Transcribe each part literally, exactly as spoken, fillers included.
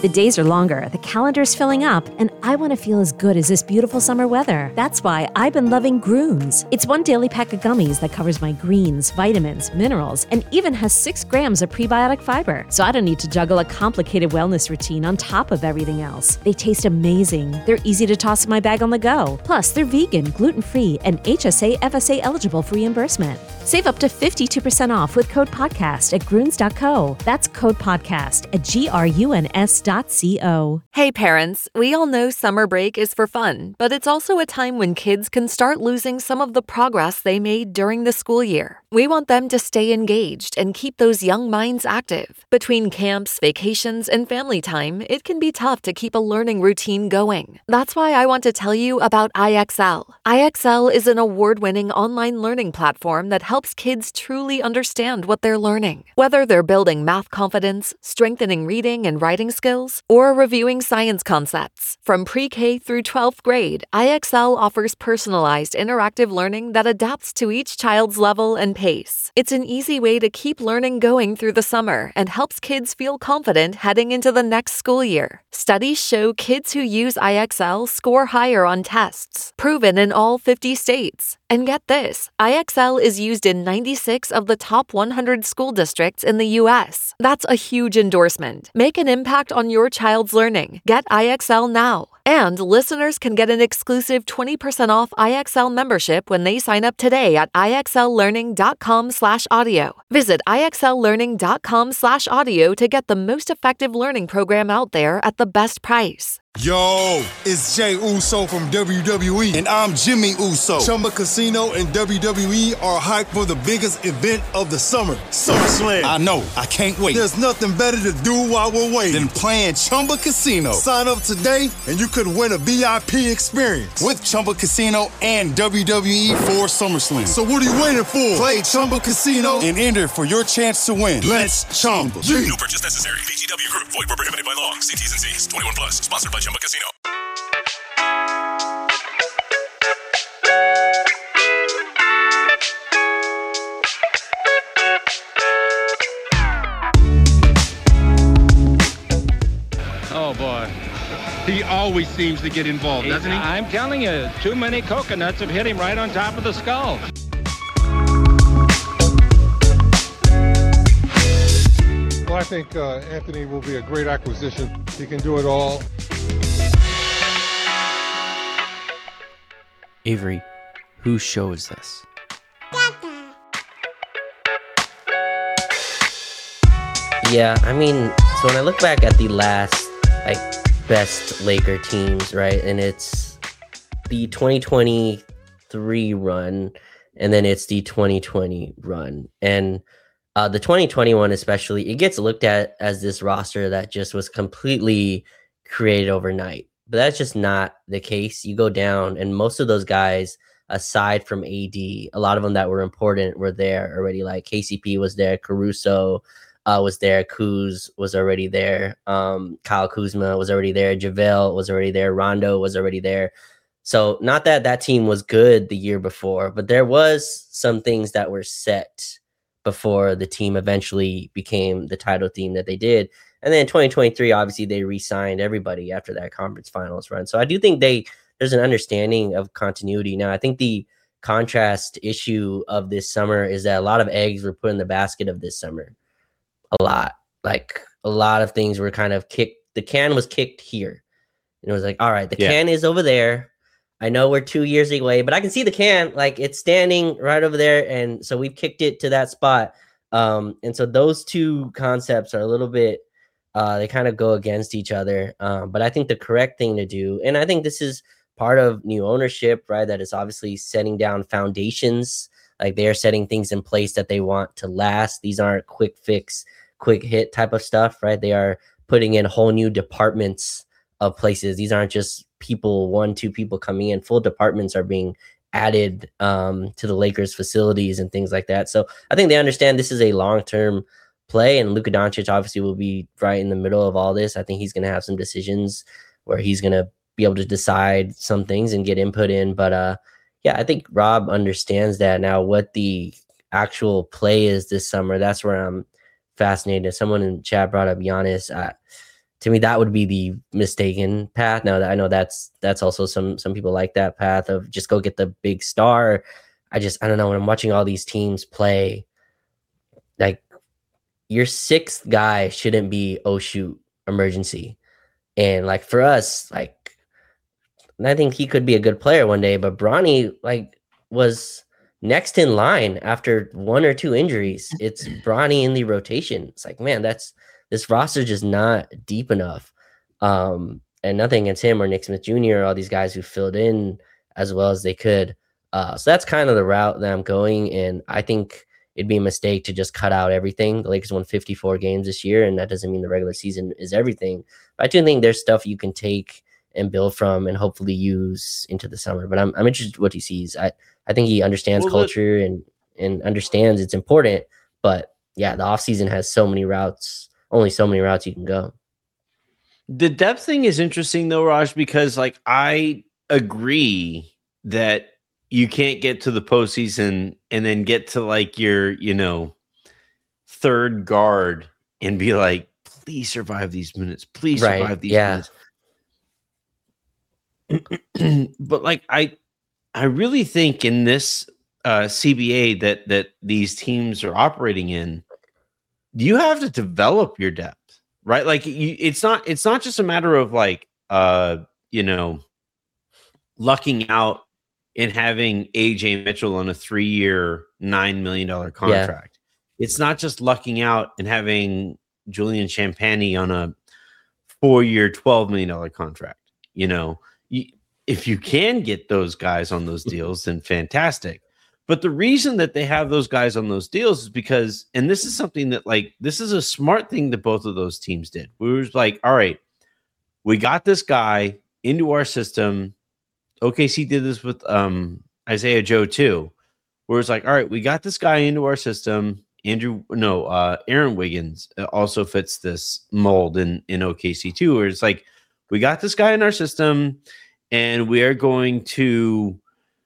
The days are longer, the calendar's filling up, and I want to feel as good as this beautiful summer weather. That's why I've been loving Grooms. It's one daily pack of gummies that covers my greens, vitamins, minerals, and even has six grams of prebiotic fiber. So I don't need to juggle a complicated wellness routine on top of everything else. They taste amazing. They're easy to toss in my bag on the go. Plus, they're vegan, gluten-free, and H S A F S A eligible for reimbursement. Save up to fifty-two percent off with code podcast at grunes dot co. That's code podcast at G R U N S dot co. Hey parents, we all know summer break is for fun, but it's also a time when kids can start losing some of the progress they made during the school year. We want them to stay engaged and keep those young minds active. Between camps, vacations, and family time, it can be tough to keep a learning routine going. That's why I want to tell you about I X L. I X L is an award-winning online learning platform that helps kids truly understand what they're learning. Whether they're building math confidence, strengthening reading and writing skills, or reviewing science concepts. From pre-K through twelfth grade, I X L offers personalized interactive learning that adapts to each child's level and pace. It's an easy way to keep learning going through the summer and helps kids feel confident heading into the next school year. Studies show kids who use I X L score higher on tests, proven in all fifty states. And get this, I X L is used in ninety-six of the top one hundred school districts in the U S. That's a huge endorsement. Make an impact on your child's learning. Get I X L now. And listeners can get an exclusive twenty percent off I X L membership when they sign up today at ixllearning.com slash audio. Visit ixllearning.com slash audio to get the most effective learning program out there at the best price. Yo, it's Jay Uso from W W E, and I'm Jimmy Uso. Chumba Casino and W W E are hyped for the biggest event of the summer, SummerSlam. I know, I can't wait. There's nothing better to do while we're waiting than playing Chumba Casino. Sign up today, and you could win a V I P experience with Chumba Casino and W W E for SummerSlam. So what are you waiting for? Play Chumba Casino and enter for your chance to win. Let's Chumba. Yeah. No purchase necessary. V G W Group. Void where prohibited by law. See T's and C's. twenty-one plus. Sponsored by Chumba Casino. Oh boy, he always seems to get involved, doesn't he? I'm telling you, too many coconuts have hit him right on top of the skull. Well, I think uh, Anthony will be a great acquisition. He can do it all. Avery, whose show is this? Yeah, I mean, so when I look back at the last, like, best Laker teams, right, and it's the twenty twenty-three run, and then it's the twenty twenty run, and uh, the twenty twenty-one especially, it gets looked at as this roster that just was completely created overnight. But that's just not the case. You go down, and most of those guys, aside from A D, a lot of them that were important were there already. Like K C P was there, Caruso uh, was there, Kuz was already there, um, Kyle Kuzma was already there, JaVale was already there, Rondo was already there. So not that that team was good the year before, but there was some things that were set before the team eventually became the title team that they did. And then in twenty twenty-three, obviously, they re-signed everybody after that conference finals run. So I do think they there's an understanding of continuity. Now, I think the contrast issue of this summer is that a lot of eggs were put in the basket of this summer. A lot. Like, a lot of things were kind of kicked. The can was kicked here. And it was like, all right, the yeah. can is over there. I know we're two years away, but I can see the can. Like, it's standing right over there. And so we've kicked it to that spot. Um, and so those two concepts are a little bit Uh, they kind of go against each other. Um, but I think the correct thing to do, and I think this is part of new ownership, right? That is obviously setting down foundations. Like they're setting things in place that they want to last. These aren't quick fix, quick hit type of stuff, right? They are putting in whole new departments of places. These aren't just people, one, two people coming in. Full departments are being added um, to the Lakers facilities and things like that. So I think they understand this is a long-term play, and Luka Doncic obviously will be right in the middle of all this. I think he's going to have some decisions where he's going to be able to decide some things and get input in. But uh, yeah, I think Rob understands that now. What the actual play is this summer, that's where I'm fascinated. Someone in chat brought up Giannis. Uh, to me, that would be the mistaken path. Now that I know that's that's also some some people like that path of just go get the big star. I just I don't know, when I'm watching all these teams play, like your sixth guy shouldn't be oh shoot emergency. And like for us, like I think he could be a good player one day, but Bronny like was next in line after one or two injuries. It's Bronny in the rotation. It's like, man, that's this roster just not deep enough. Um, and nothing against him or Nick Smith Junior, all these guys who filled in as well as they could. Uh, so that's kind of the route that I'm going. And I think it'd be a mistake to just cut out everything. The Lakers won fifty-four games this year, and that doesn't mean the regular season is everything. But I do think there's stuff you can take and build from and hopefully use into the summer. But I'm I'm interested in what he sees. I, I think he understands well, culture and, and understands it's important. But yeah, the offseason has so many routes. Only so many routes you can go. The depth thing is interesting though, Raj, because like I agree that you can't get to the postseason and then get to like your, you know, third guard and be like, please survive these minutes. Please right. survive these yeah. minutes. But like I I really think in this uh, C B A that that these teams are operating in, you have to develop your depth, right? Like you, it's not, it's not just a matter of like, uh, you know, lucking out and having A J Mitchell on a three-year, nine million dollar contract. Yeah. It's not just lucking out and having Julian Champagnie on a four-year, twelve million dollar contract. You know, you, if you can get those guys on those deals, then fantastic. But the reason that they have those guys on those deals is because, and this is something that like, this is a smart thing that both of those teams did. We were like, all right, we got this guy into our system. O K C did this with um, Isaiah Joe too, where it's like, all right, we got this guy into our system. Andrew, no, uh, Aaron Wiggins also fits this mold in, in O K C too, where it's like, we got this guy in our system and we are going to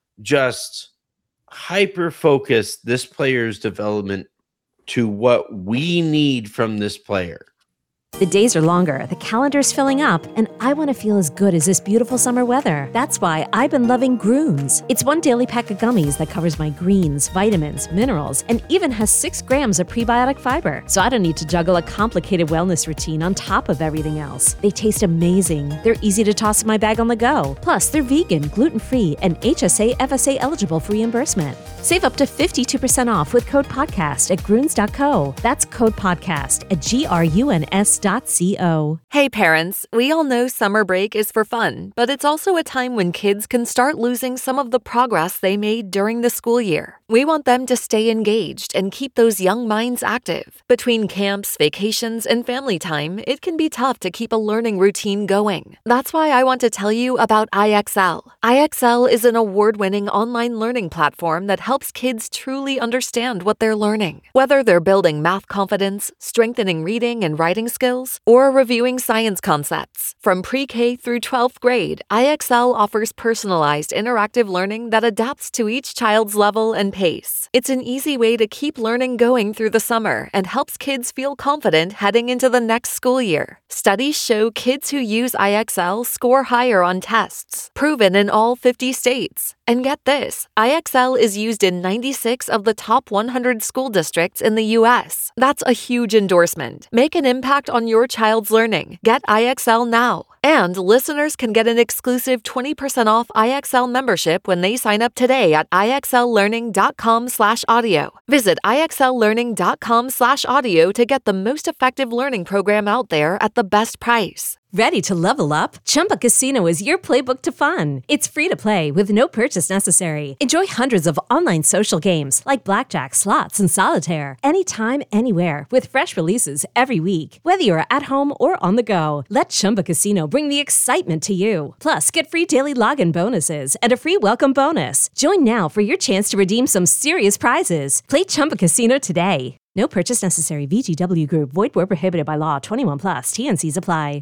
just hyper focus this player's development to what we need from this player. The days are longer, the calendar's filling up, and I want to feel as good as this beautiful summer weather. That's why I've been loving Grooms. It's one daily pack of gummies that covers my greens, vitamins, minerals, and even has six grams of prebiotic fiber. So I don't need to juggle a complicated wellness routine on top of everything else. They taste amazing. They're easy to toss in my bag on the go. Plus, they're vegan, gluten-free, and H S A F S A eligible for reimbursement. Save up to fifty-two percent off with code podcast at gruns dot co. That's code podcast at G R U N S dot co. Hey parents, we all know summer break is for fun, but it's also a time when kids can start losing some of the progress they made during the school year. We want them to stay engaged and keep those young minds active. Between camps, vacations, and family time, it can be tough to keep a learning routine going. That's why I want to tell you about I X L. I X L is an award-winning online learning platform that helps kids truly understand what they're learning. Whether they're building math confidence, strengthening reading and writing skills, or reviewing science concepts. From pre-K through twelfth grade, I X L offers personalized interactive learning that adapts to each child's level and pace. It's an easy way to keep learning going through the summer and helps kids feel confident heading into the next school year. Studies show kids who use I X L score higher on tests, proven in all fifty states. And get this, I X L is used in ninety-six of the top one hundred school districts in the U S. That's a huge endorsement. Make an impact on your child's learning. Get I X L now. And listeners can get an exclusive twenty percent off I X L membership when they sign up today at ixllearning.com slash audio. Visit ixllearning.com slash audio to get the most effective learning program out there at the best price. Ready to level up? Chumba Casino is your playbook to fun. It's free to play with no purchase necessary. Enjoy hundreds of online social games like blackjack, slots, and solitaire anytime, anywhere with fresh releases every week. Whether you're at home or on the go, let Chumba Casino bring the excitement to you. Plus, get free daily login bonuses and a free welcome bonus. Join now for your chance to redeem some serious prizes. Play Chumba Casino today. No purchase necessary. V G W Group. Void where prohibited by law. twenty-one plus. T N Cs apply.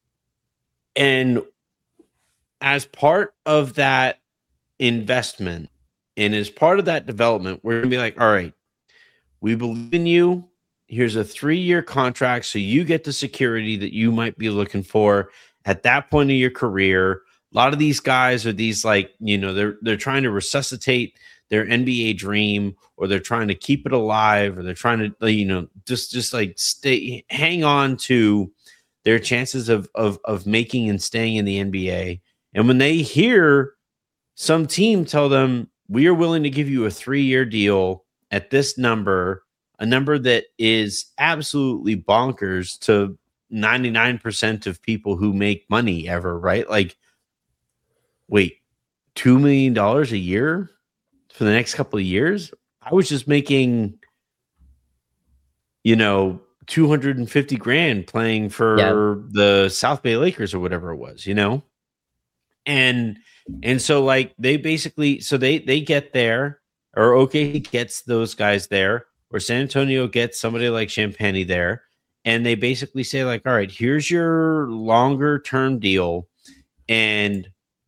And as part of that investment and as part of that development, we're going to be like, all right, we believe in you Here's a three-year contract, so you get the security that you might be looking for at that point of your career. A lot of these guys are these like, you know, they're they're trying to resuscitate their N B A dream, or they're trying to keep it alive, or they're trying to, you know, just just like stay hang on to their chances of of of making and staying in the N B A. And when they hear some team tell them, we are willing to give you a three-year deal at this number, a number that is absolutely bonkers to ninety-nine percent of people who make money ever, right? Like, wait, two million dollars a year for the next couple of years? I was just making, you know, two hundred fifty grand playing for yeah. the South Bay Lakers or whatever it was, you know? And, and so like they basically, so they, they get there, or O K C gets those guys there, or San Antonio gets somebody like Champagnie there. And they basically say like, all right, here's your longer term deal. And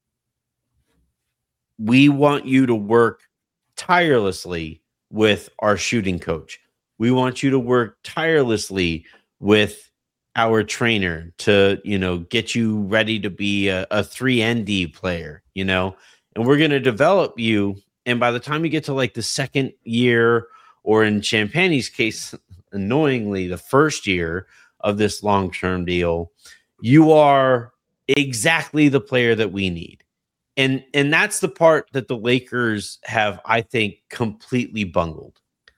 we want you to work tirelessly with our shooting coach. We want you to work tirelessly with our trainer to, you know, get you ready to be a, a three N D player, you know, and we're going to develop you. And by the time you get to like the second year, or in Champagnie's case, annoyingly, the first year of this long-term deal, you are exactly the player that we need. And, and that's the part that the Lakers have, I think, completely bungled.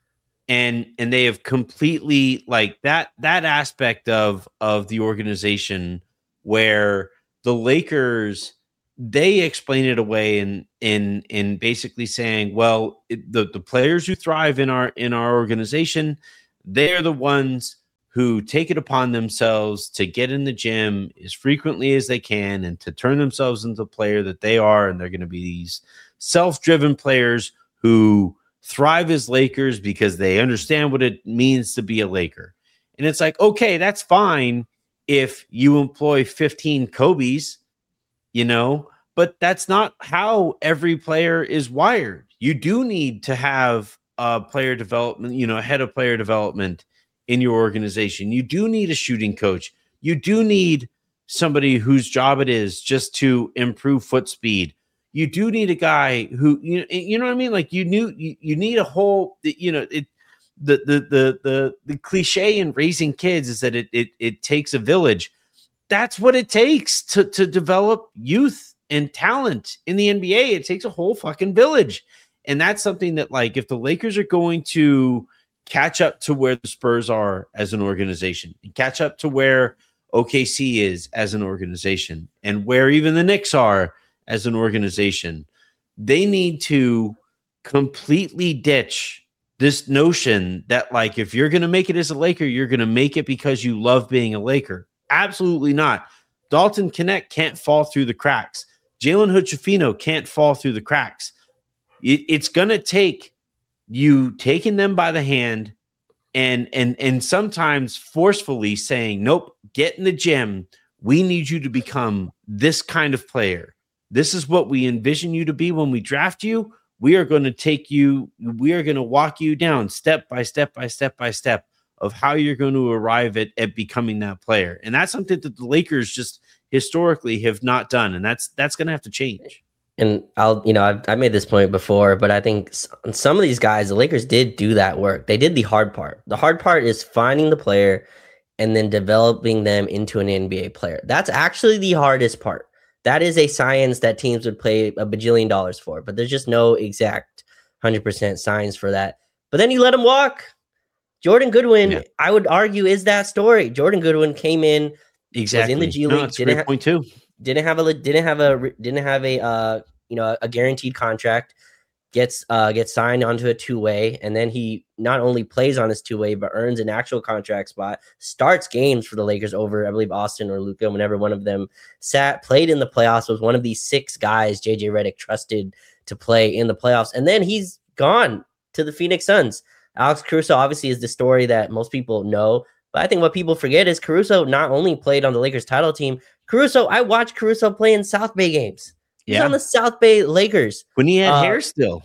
And and they have completely like that that aspect of of the organization where the Lakers, they explain it away in in in basically saying, well, it, the the players who thrive in our in our organization, they're the ones who take it upon themselves to get in the gym as frequently as they can and to turn themselves into the player that they are, and they're going to be these self-driven players who thrive as Lakers because they understand what it means to be a Laker. And it's like, okay, that's fine if you employ fifteen Kobe's, you know, but that's not how every player is wired. You do need to have a player development, you know, a head of player development in your organization. You do need a shooting coach. You do need somebody whose job it is just to improve foot speed. You do need a guy who, you know, you know what I mean? Like you knew you, you need a whole, you know, it, the, the, the, the, the cliche in raising kids is that it, it, it takes a village. That's what it takes to, to develop youth and talent in the N B A. It takes a whole fucking village. And that's something that, like, if the Lakers are going to catch up to where the Spurs are as an organization, and catch up to where O K C is as an organization, and where even the Knicks are as an organization, they need to completely ditch this notion that, like, if you're going to make it as a Laker, you're going to make it because you love being a Laker. Absolutely not. Dalton Knecht can't fall through the cracks. Jalen Hood-Schifino can't fall through the cracks. It, it's going to take you taking them by the hand and, and, and sometimes forcefully saying, nope, get in the gym. We need you to become this kind of player. This is what we envision you to be when we draft you. We are going to take you, we are going to walk you down step by step by step by step of how you're going to arrive at, at becoming that player. And that's something that the Lakers just historically have not done. And that's, that's going to have to change. And I'll, you know, I've, I made this point before, but I think some of these guys, the Lakers did do that work. They did the hard part. The hard part is finding the player and then developing them into an N B A player. That's actually the hardest part. That is a science that teams would pay a bajillion dollars for, but there's just no exact one hundred percent science for that. But then you let him walk. Jordan Goodwin, yeah. I would argue, is that story. Jordan Goodwin came in, exactly, was in the G no, League, that's didn't, a great ha- point too. didn't have a didn't have a didn't have a uh, you know a guaranteed contract. Gets uh, gets signed onto a two-way, and then he not only plays on his two-way, but earns an actual contract spot, starts games for the Lakers over, I believe, Austin or Luka, whenever one of them sat, played in the playoffs, was one of these six guys J J Redick trusted to play in the playoffs, and then he's gone to the Phoenix Suns. Alex Caruso obviously is the story that most people know, but I think what people forget is Caruso not only played on the Lakers title team, Caruso, I watched Caruso play in South Bay games. He's yeah. on the South Bay Lakers. When he had uh, hair still.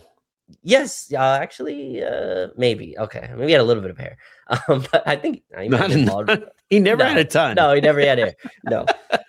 Yes, uh, actually, uh, maybe. Okay, maybe he had a little bit of hair, um, but I think he, not, not, he never no, had a ton. No, he never had hair. No,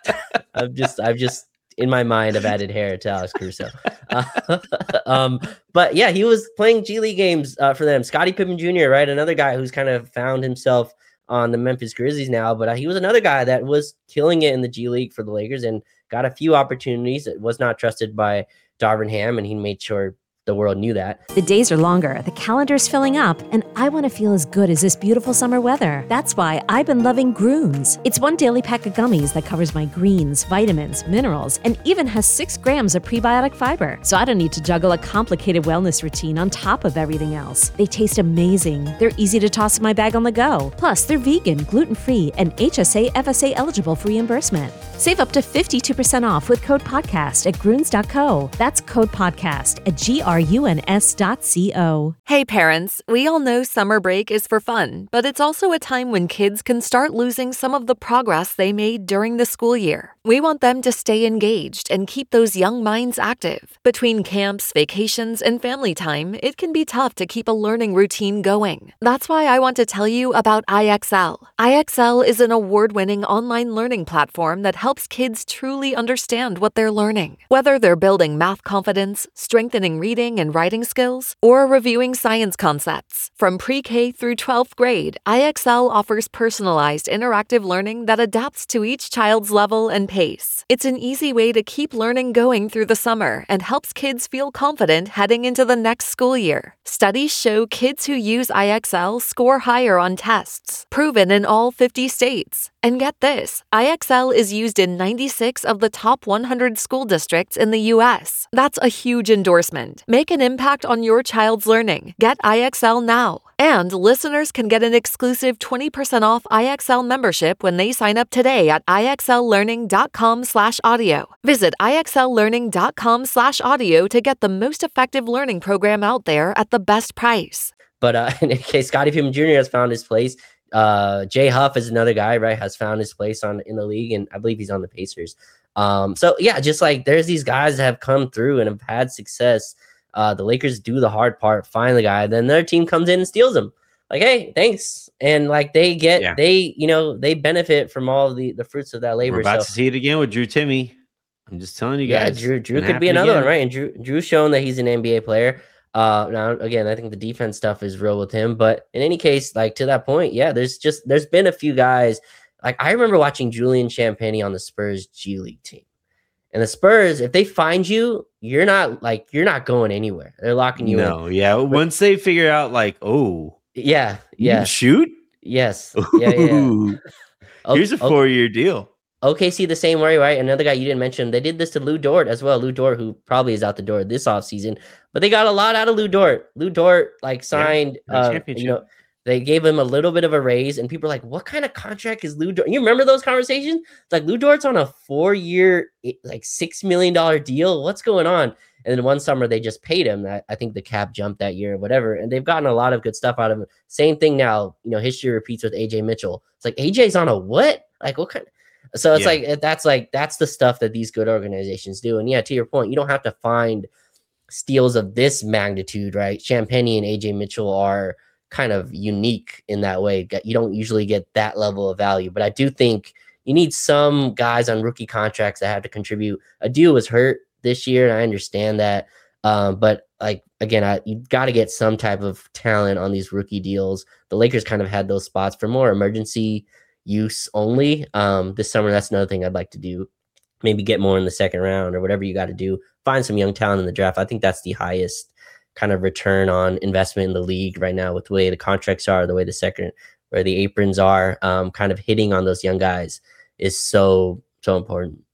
I'm just, I've just in my mind, I've added hair to Alex Caruso. Uh, um, but yeah, he was playing G League games uh, for them. Scottie Pippen Junior, right? Another guy who's kind of found himself on the Memphis Grizzlies now, but uh, he was another guy that was killing it in the G League for the Lakers and got a few opportunities. It was not trusted by Darvin Ham, and he made sure the world knew that. The days are longer, the calendar's filling up, and I want to feel as good as this beautiful summer weather. That's why I've been loving Grooms. It's one daily pack of gummies that covers my greens, vitamins, minerals, and even has six grams of prebiotic fiber. So I don't need to juggle a complicated wellness routine on top of everything else. They taste amazing. They're easy to toss in my bag on the go. Plus, they're vegan, gluten-free, and H S A F S A eligible for reimbursement. Save up to fifty-two percent off with code podcast at grunes dot co. That's code podcast at G R U N S dot C O. Hey parents, we all know summer break is for fun, but it's also a time when kids can start losing some of the progress they made during the school year. We want them to stay engaged and keep those young minds active. Between camps, vacations, and family time, it can be tough to keep a learning routine going. That's why I want to tell you about I X L. I X L is an award-winning online learning platform that helps kids truly understand what they're learning. Whether they're building math confidence, strengthening reading and writing skills, or reviewing science concepts. From pre-K through twelfth grade, I X L offers personalized interactive learning that adapts to each child's level and pace. It's an easy way to keep learning going through the summer and helps kids feel confident heading into the next school year. Studies show kids who use I X L score higher on tests, proven in all fifty states. And get this, I X L is used in ninety-six of the top one hundred school districts in the U S. That's a huge endorsement. Make an impact on your child's learning. Get I X L now. And listeners can get an exclusive twenty percent off I X L membership when they sign up today at ixllearning.com slash audio. Visit ixllearning.com slash audio to get the most effective learning program out there at the best price. But uh, in any case, Scottie Pippen Junior has found his place. Uh, Jay Huff is another guy, right, has found his place on in the league, and I believe he's on the Pacers. Um, so yeah, just like there's these guys that have come through and have had success. Uh, the Lakers do the hard part, find the guy, then their team comes in and steals them. Like, hey, thanks. And like they get, yeah. they, you know, they benefit from all of the, the fruits of that labor. We're about so, to see it again with Drew Timme. I'm just telling you guys. Yeah, Drew, Drew could be another again. one, right? And Drew, Drew's shown that he's an N B A player. Uh, now again, I think the defense stuff is real with him, but in any case, like to that point, yeah, there's just, there's been a few guys. Like I remember watching Julian Champagnie on the Spurs G League team. And the Spurs, if they find you, you're not like you're not going anywhere. They're locking you no, in. yeah. Once they figure out, like, oh, yeah, yeah, you can shoot. Yes, yeah, yeah. Here's a four-year deal. O K C the same way, right? Another guy you didn't mention. They did this to Lou Dort as well. Lou Dort, who probably is out the door this offseason, but they got a lot out of Lou Dort. Lou Dort like signed, yeah, uh, you know. They gave him a little bit of a raise, and people are like, what kind of contract is Lou Dort? You remember those conversations? It's like Lou Dort's on a four-year, like six million dollars deal. What's going on? And then one summer, they just paid him. I, I think the cap jumped that year or whatever, and they've gotten a lot of good stuff out of him. Same thing now. You know, history repeats with A J Mitchell. It's like, A J's on a what? Like, what kind of... So it's yeah. like, that's like, that's the stuff that these good organizations do. And yeah, to your point, you don't have to find steals of this magnitude, right? Champagnie and A J Mitchell are kind of unique in that way. You don't usually get that level of value, but I do think you need some guys on rookie contracts that have to contribute. Adil was hurt this year, and I understand that. Um, but like, again, I, you got to get some type of talent on these rookie deals. The Lakers kind of had those spots for more emergency use only. Um, this summer, that's another thing I'd like to do. Maybe get more in the second round or whatever you got to do. Find some young talent in the draft. I think that's the highest kind of return on investment in the league right now with the way the contracts are, the way the second, where the aprons are, um, kind of hitting on those young guys is so, so important.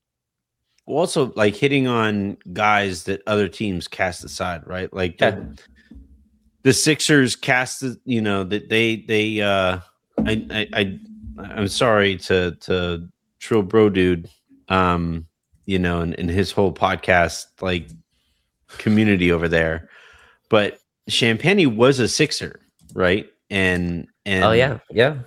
Also, like hitting on guys that other teams cast aside, right? Like yeah. the, the Sixers cast, you know, that they, they, uh, I, I, I, I'm sorry to, to Trill Bro Dude, um, you know, and, and his whole podcast, like community over there. But Champagnie was a Sixer, right? And and oh yeah, yeah.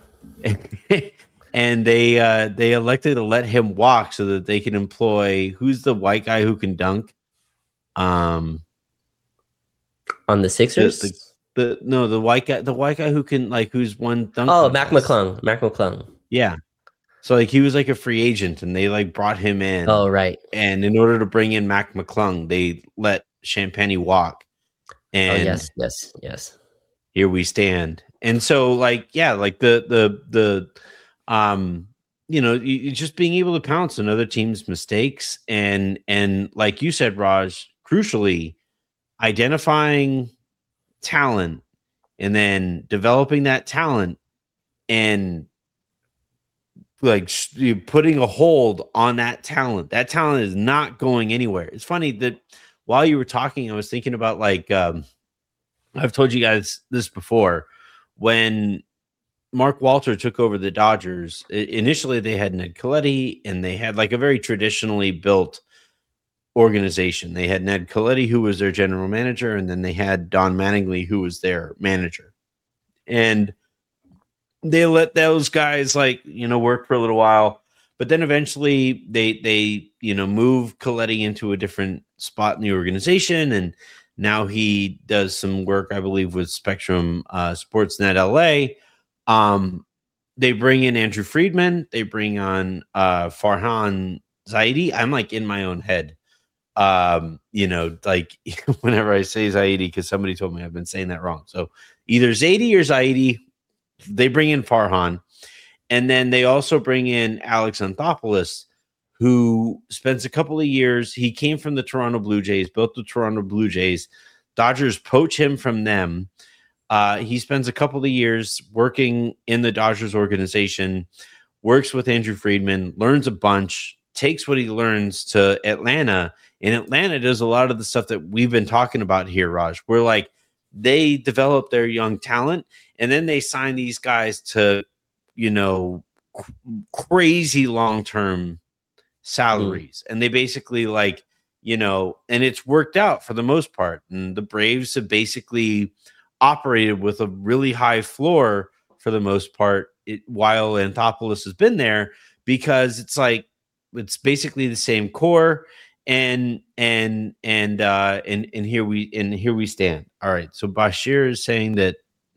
And they uh, they elected to let him walk so that they can employ who's the white guy who can dunk? Um, On the Sixers? The, the, the no, the white guy, the white guy who can like who's won dunk. Oh, contest. Mac McClung. Mac McClung. Yeah. So like he was like a free agent, and they like brought him in. Oh, right. And in order to bring in Mac McClung, they let Champagnie walk. And oh, yes, yes, yes. Here we stand. And so like yeah, like the the the um you know, you, just being able to pounce on other teams' mistakes, and and like you said, Raj, crucially, identifying talent and then developing that talent and like putting a hold on that talent. That talent is not going anywhere. It's funny that while you were talking, I was thinking about like um, I've told you guys this before. When Mark Walter took over the Dodgers, initially they had Ned Colletti, and they had like a very traditionally built organization. They had Ned Colletti, who was their general manager, and then they had Don Mattingly, who was their manager. And they let those guys like, you know, work for a little while, but then eventually they, they, you know, moved Colletti into a different spot in the organization. And now he does some work, I believe, with Spectrum uh, Sportsnet L A. Um, they bring in Andrew Friedman. They bring on uh, Farhan Zaidi. I'm like in my own head. Um, you know, like whenever I say Zaidi, because somebody told me I've been saying that wrong. So either Zaidi or Zaidi. They bring in Farhan, and then they also bring in Alex Anthopoulos, who spends a couple of years. He came from the Toronto Blue Jays, built the Toronto Blue Jays. Dodgers poach him from them. Uh, he spends a couple of years working in the Dodgers organization, works with Andrew Friedman, learns a bunch, takes what he learns to Atlanta. And Atlanta does a lot of the stuff that we've been talking about here, Raj. We're like, they develop their young talent, and then they sign these guys to, you know, c- crazy long-term salaries. Mm. And they basically like, you know, and it's worked out for the most part. And the Braves have basically operated with a really high floor for the most part it, while Anthopoulos has been there, because it's like, it's basically the same core. And and and uh and and here we and here we stand. All right. So Bashir is saying that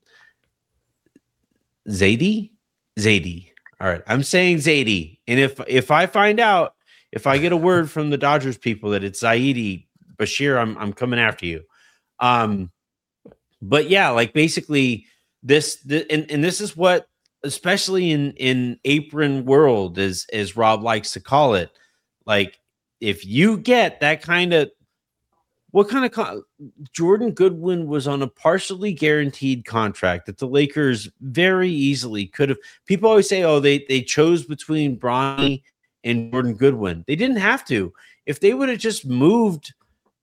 Zaidi, Zaidi. All right. I'm saying Zaidi. And if if I find out, if I get a word from the Dodgers people that it's Zaidi, Bashir, I'm I'm coming after you. Um, but yeah, like basically this, the, and and this is what, especially in in apron world, as as Rob likes to call it, like. If you get that kind of, what kind of con- Jordan Goodwin was on a partially guaranteed contract that the Lakers very easily could have. People always say, "Oh, they they chose between Bronny and Jordan Goodwin." They didn't have to. If they would have just moved,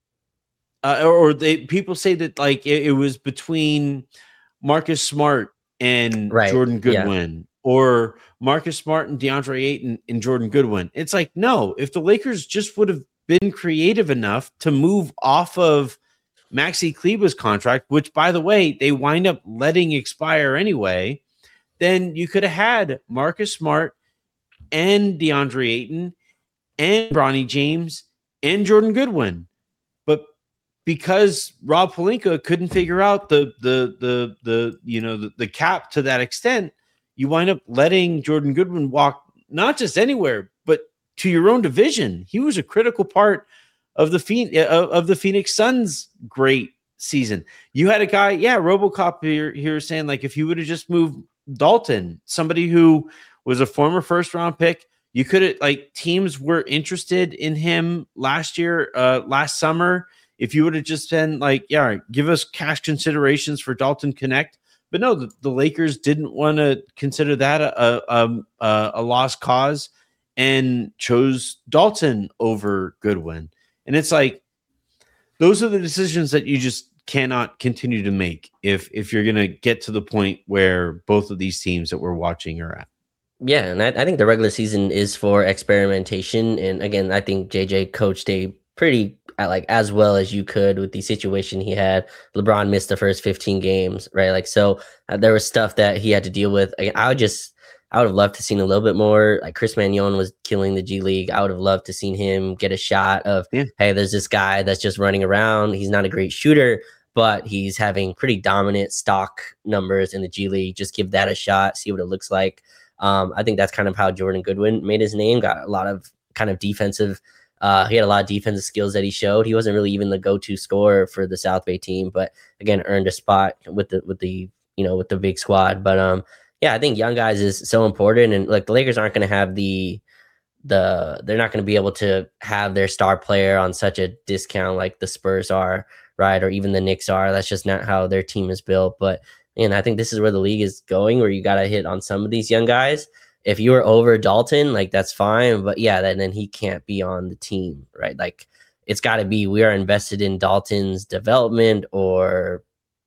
uh, or, or they people say that like it, it was between Marcus Smart and right. Jordan Goodwin. Yeah. Or Marcus Smart and DeAndre Ayton and Jordan Goodwin. It's like, no, if the Lakers just would have been creative enough to move off of Maxi Kleber's contract, which, by the way, they wind up letting expire anyway, then you could have had Marcus Smart and DeAndre Ayton and Bronny James and Jordan Goodwin. But because Rob Pelinka couldn't figure out the, the, the, the you know, the, the cap to that extent, you wind up letting Jordan Goodwin walk, not just anywhere, but to your own division. He was a critical part of the Phoenix, of the Phoenix Suns' great season. You had a guy, yeah, RoboCop here, here saying, like, if you would have just moved Dalton, somebody who was a former first-round pick, you could have, like, teams were interested in him last year, uh, last summer. If you would have just been like, yeah, give us cash considerations for Dalton Connect. But no, the, the Lakers didn't want to consider that a, a, a, a lost cause and chose Dalton over Goodwin. And it's like, those are the decisions that you just cannot continue to make if if you're going to get to the point where both of these teams that we're watching are at. Yeah, and I, I think the regular season is for experimentation. And again, I think J J coached a pretty like as well as you could with the situation he had. LeBron missed the first fifteen games, right? Like, so uh, there was stuff that he had to deal with. I, I would just, I would have loved to seen a little bit more. Like Chris Mannion was killing the G League. I would have loved to seen him get a shot of, yeah. hey, there's this guy that's just running around. He's not a great shooter, but he's having pretty dominant stock numbers in the G League. Just give that a shot, see what it looks like. Um, I think that's kind of how Jordan Goodwin made his name. Got a lot of kind of defensive. Uh, he had a lot of defensive skills that he showed. He wasn't really even the go-to scorer for the South Bay team, but again, earned a spot with the with the you know with the big squad. But um, yeah, I think young guys is so important, and like the Lakers aren't going to have the the they're not going to be able to have their star player on such a discount like the Spurs are. Right, or even the Knicks are. That's just not how their team is built. But and I think this is where the league is going, where you got to hit on some of these young guys. If you were over Dalton, like that's fine. But yeah, then, then he can't be on the team, right? Like it's got to be we are invested in Dalton's development, or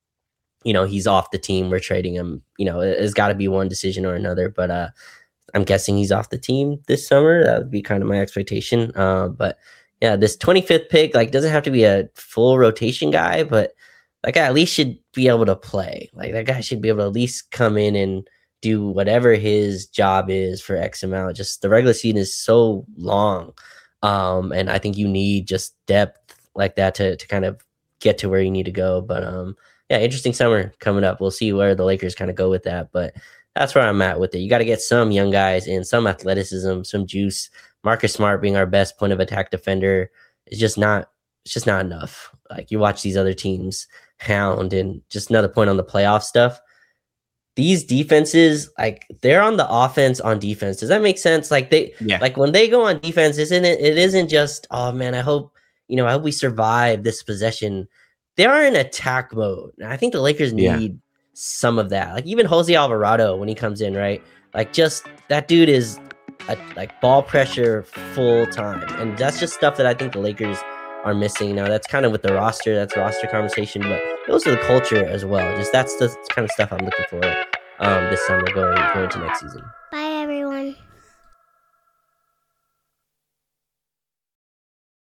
you know he's off the team. We're trading him. You know, it, it's got to be one decision or another. But uh, I'm guessing he's off the team this summer. That would be kind of my expectation. Uh, but yeah, this twenty-fifth pick, like, doesn't have to be a full rotation guy, but that guy at least should be able to play. Like, that guy should be able to at least come in and do whatever his job is for X amount. Just the regular season is so long. Um, and I think you need just depth like that to to kind of get to where you need to go. But um, yeah, interesting summer coming up. We'll see where the Lakers kind of go with that. But that's where I'm at with it. You got to get some young guys in, some athleticism, some juice. Marcus Smart being our best point of attack defender is just not, it's just not enough. Like you watch these other teams hound, and just another point on the playoff stuff. These defenses, like they're on the offense on defense. Does that make sense? Like they, yeah. like when they go on defense, isn't it? It isn't just, oh man, I hope, you know, I hope we survive this possession. They are in attack mode. And I think the Lakers need yeah. some of that. Like even Jose Alvarado, when he comes in, right? Like just that dude is a, like ball pressure full time. And that's just stuff that I think the Lakers are missing. Now that's kind of with the roster, that's roster conversation, but those are the culture as well. Just that's the kind of stuff I'm looking for um, this summer going, going into next season. Bye.